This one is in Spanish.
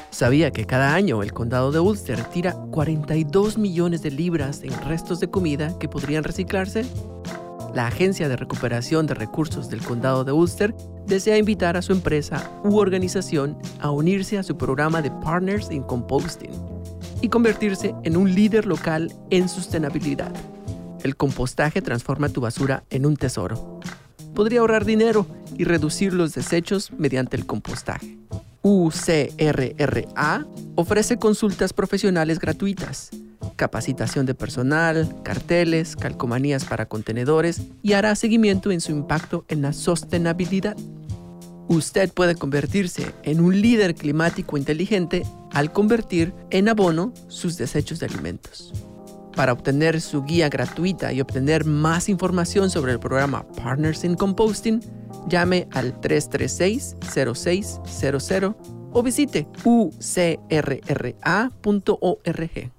¿Sabía que cada año el condado de Ulster tira 42 millones de libras en restos de comida que podrían reciclarse? La Agencia de Recuperación de Recursos del Condado de Ulster desea invitar a su empresa u organización a unirse a su programa de Partners in Composting y convertirse en un líder local en sostenibilidad. El compostaje transforma tu basura en un tesoro. Podría ahorrar dinero y reducir los desechos mediante el compostaje. UCRRA ofrece consultas profesionales gratuitas, capacitación de personal, carteles, calcomanías para contenedores y hará seguimiento en su impacto en la sostenibilidad. Usted puede convertirse en un líder climático inteligente al convertir en abono sus desechos de alimentos. Para obtener su guía gratuita y obtener más información sobre el programa Partners in Composting, llame al 336-0600 o visite ucrra.org.